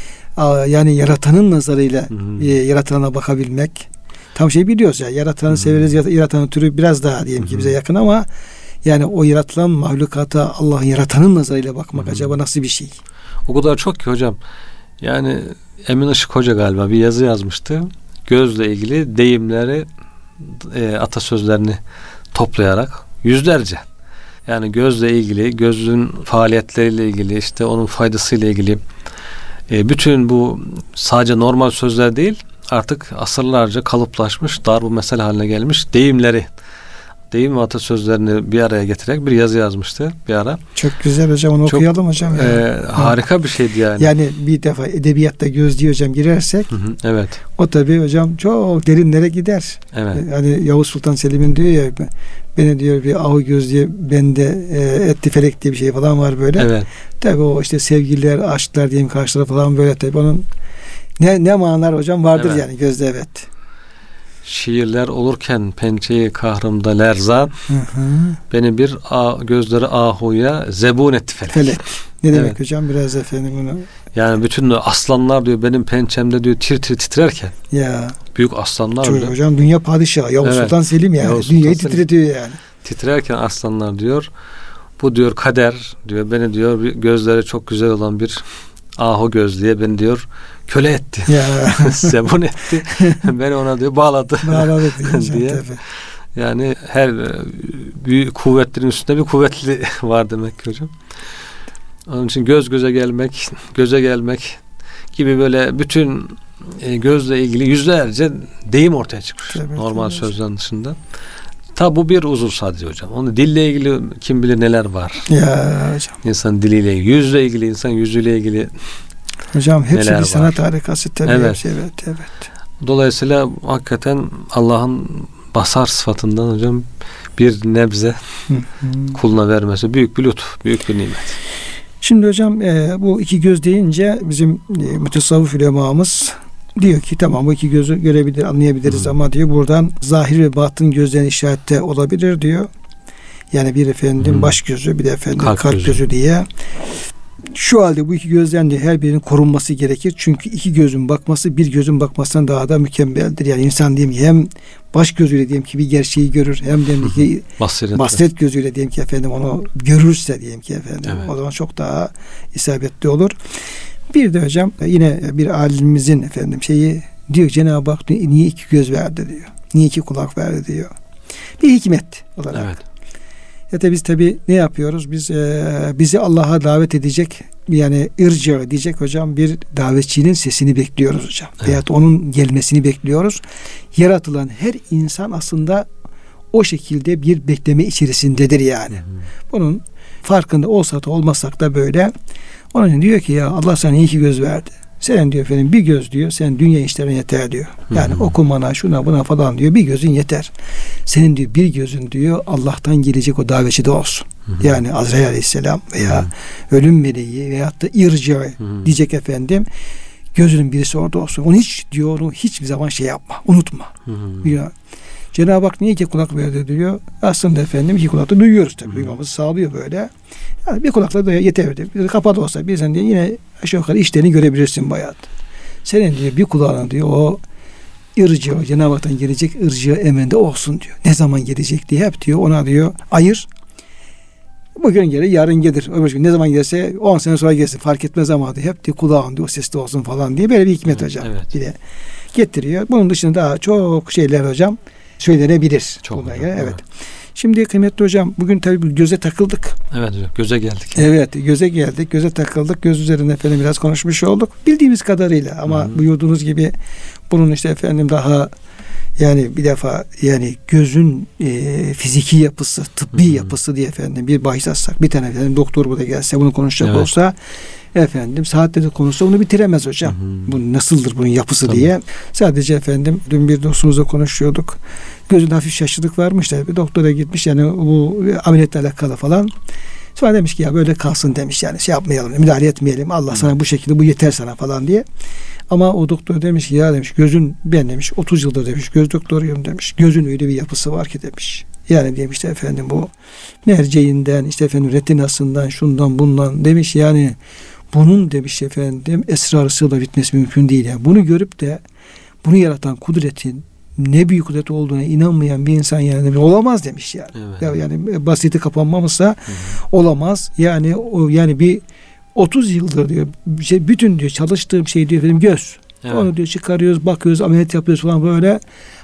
Yani yaratanın nazarıyla yaratana bakabilmek. Tam biliyoruz ya. Yaratanı severiz. Yaratanın türü biraz daha diyelim ki bize yakın ama yani o yaratılan mahlukata Allah'ın yaratanın nazarıyla bakmak acaba nasıl bir şey? O kadar çok ki hocam. Yani Emin Işık Hoca galiba bir yazı yazmıştı. Gözle ilgili deyimleri, atasözlerini toplayarak yüzlerce. Yani gözle ilgili, gözün faaliyetleriyle ilgili, işte onun faydasıyla ilgili bütün bu sadece normal sözler değil, artık asırlarca kalıplaşmış, darbu mesele haline gelmiş deyim ve atasözlerini bir araya getirerek bir yazı yazmıştı bir ara. Çok güzel hocam, onu okuyalım hocam. Harika bir şeydi yani. Yani bir defa edebiyatta gözlüğü hocam girersek evet. O tabii hocam çok derinlere gider. Evet. Yani Yavuz Sultan Selim'in diyor ya, beni diyor bir ahu gözlüğü bende etti felek diye bir şey falan var böyle. Evet. Tabii o işte sevgililer, aşklar diyeyim karşıları falan böyle tabii onun ne manalar hocam vardır yani gözde evet. Şiirler olurken pençeyi kahrımda lerzan, beni bir gözleri ahuya zebun etti felek. Ne demek hocam, biraz efendim bunu. Yani bütün aslanlar diyor benim pençemde diyor tir titrerken. Ya. Büyük aslanlar diyor. Hocam dünya padişahı Yavuz Sultan Selim yani. Dünyayı titretiyor yani. Titrerken aslanlar diyor. Bu diyor kader diyor. Beni diyor gözleri çok güzel olan bir ahu gözlüye beni diyor köle etti. Zebun etti. Beni ona diyor bağladı diye. Tabii. Yani her büyük kuvvetlerin üstünde bir kuvvetli var demek ki hocam. Onun için göze gelmek gibi böyle bütün gözle ilgili yüzlerce deyim ortaya çıkmış. Tabii, normal sözlerin dışında. Tabi bu bir uzuv sadece hocam. Onu dille ilgili kim bilir neler var. Ya hocam. İnsan diliyle ilgili, yüzle ilgili, insan yüzüyle ilgili. Hocam hepsi bir sanat harikası tabii. Evet. Evet. Dolayısıyla hakikaten Allah'ın basar sıfatından hocam bir nebze kuluna vermesi büyük bir lütuf, büyük bir nimet. Şimdi hocam bu iki göz deyince bizim mütesavvıf ulemamız diyor ki tamam bu iki gözü görebilir, anlayabiliriz ama diyor buradan zahir ve batın gözlerin işarette olabilir diyor. Yani bir efendim baş gözü, bir de efendim kalp gözü diye. Şu halde bu iki gözden de her birinin korunması gerekir. Çünkü iki gözün bakması bir gözün bakmasından daha da mükemmeldir. Yani insan diyeyim ki hem baş gözüyle diyelim ki bir gerçeği görür, hem de ki basiret gözüyle diyelim ki efendim onu görürse diyelim ki efendim o zaman çok daha isabetli olur. Bir de hocam yine bir alimimizin efendim diyor, Cenab-ı Hak niye iki göz verdi diyor. Niye iki kulak verdi diyor. Bir hikmet olarak. Evet. Ya biz tabi ne yapıyoruz? Biz bizi Allah'a davet edecek, yani irca diyecek hocam bir davetçinin sesini bekliyoruz hocam. Evet. Veyahut onun gelmesini bekliyoruz. Yaratılan her insan aslında o şekilde bir bekleme içerisindedir yani. Bunun farkında olsak da olmasak da böyle. Onun için diyor ki ya Allah sana iki göz verdi. Senin diyor efendim bir göz diyor. Sen dünya işlerine yeter diyor. Yani okumana şuna buna falan diyor. Bir gözün yeter. senin diyor bir gözün diyor Allah'tan gelecek o davetçi de olsun. Yani Azrail Aleyhisselam veya ölüm meleği veyahut da irci diyecek efendim. Gözünün birisi orada olsun. Onu hiç diyor, onu hiçbir zaman şey yapma. Unutma. Diyor. Cenab-ı Hak niye iki kulak verdi diyor. Aslında efendim iki kulakta duyuyoruz tabii. Duymamızı sağlıyor böyle. Yani bir kulakla da yeterli. Bir kapalı olsa bir sen diyor yine aşağı yukarı işlerini görebilirsin bu hayat. Senin diyor bir kulağına diyor o irci, o Cenab-ı Hak'tan gelecek irci emrinde olsun diyor. Ne zaman gelecek diye hep diyor ona diyor ayır. Bugün gelir, yarın gelir. Öbür gün ne zaman gelirse 10 sene sonra gelsin. Fark etmez ama diyor. Hep diyor kulağın diyor, o sesli olsun falan diye böyle bir hikmet hocam. Evet. Bir de getiriyor. Bunun dışında daha çok şeyler hocam söylenebilir. Çok hocam, evet. Şimdi kıymetli hocam bugün tabii göze takıldık. Evet hocam, göze geldik. Evet, göze geldik. Göze takıldık. Göz üzerinde efendim biraz konuşmuş olduk. Bildiğimiz kadarıyla ama buyurduğunuz gibi bunun işte efendim daha yani bir defa yani gözün fiziki yapısı, tıbbi yapısı diye efendim bir bahis açsak, bir tane efendim doktor burada gelse bunu konuşacak olsa efendim saatlerce konuşsa onu bitiremez hocam. Bu nasıldır bunun yapısı diye. Sadece efendim dün bir dostumuzla konuşuyorduk. Gözünde hafif şaşırıklık varmış da bir doktora gitmiş yani bu ameliyatla alakalı falan. Sonra demiş ki ya böyle kalsın demiş yani şey yapmayalım, müdahale etmeyelim. Allah sana bu şekilde bu yeter sana falan diye. Ama o doktor demiş ki ya demiş gözün ben demiş 30 yıldır demiş göz doktoruyum demiş. Gözün öyle bir yapısı var ki demiş. Yani demiş işte efendim bu merceğinden işte efendim retinasından şundan bundan demiş yani bunun demiş efendim esrarı da bitmesi mümkün değil. Yani bunu görüp de bunu yaratan kudretin ne büyük kudret olduğuna inanmayan bir insan yani olamaz demiş yani. Evet. Yani basiti kapanmamışsa olamaz. Yani o yani bir 30 yıldır diyor bütün diyor çalıştığım şey diyor efendim göz. Evet. Onu diyor çıkarıyoruz, bakıyoruz, ameliyat yapıyoruz falan böyle.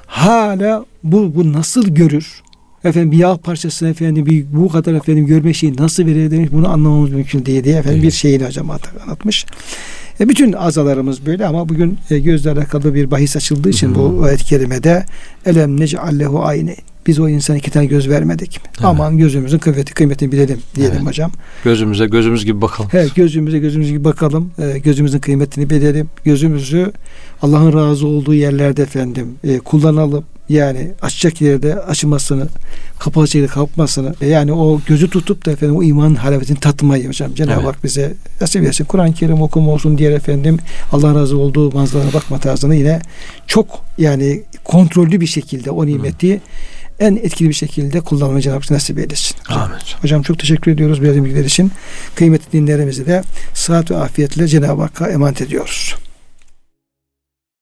Hala bu nasıl görür? Efendim bir yağ parçasını efendim bu kadar efendim görme şeyi nasıl verir demiş. Bunu anlamamız mümkün değil diye efendim bir şeyini hocam anlatmış. Bütün azalarımız böyle ama bugün gözle alakalı bir bahis açıldığı için bu ayet-i kerimede elem nec'allehu ayne. Biz o insana iki tane göz vermedik mi? Evet. Aman gözümüzün kıymetini bilelim diyelim hocam. Gözümüze gözümüz gibi bakalım. Gözümüze gözümüz gibi bakalım. Gözümüzün kıymetini bilelim. Gözümüzü Allah'ın razı olduğu yerlerde efendim kullanalım. Yani açacak yerde açılmasını, kapalı şekilde kapatmasını yani o gözü tutup da efendim o imanın halvetini tatmayı hocam. Cenab-ı Hak bize nasip etsin. Kur'an-ı Kerim okuma olsun diğer efendim Allah razı olduğu manzaralara bakma tarzını yine çok yani kontrollü bir şekilde o nimeti en etkili bir şekilde kullanmayı Cenab-ı Hak nasip eylesin. Amin. Hocam çok teşekkür ediyoruz bu bilgiler için. Kıymetli dinlerimizi de sıhhat ve afiyetle Cenab-ı Hakk'a emanet ediyoruz.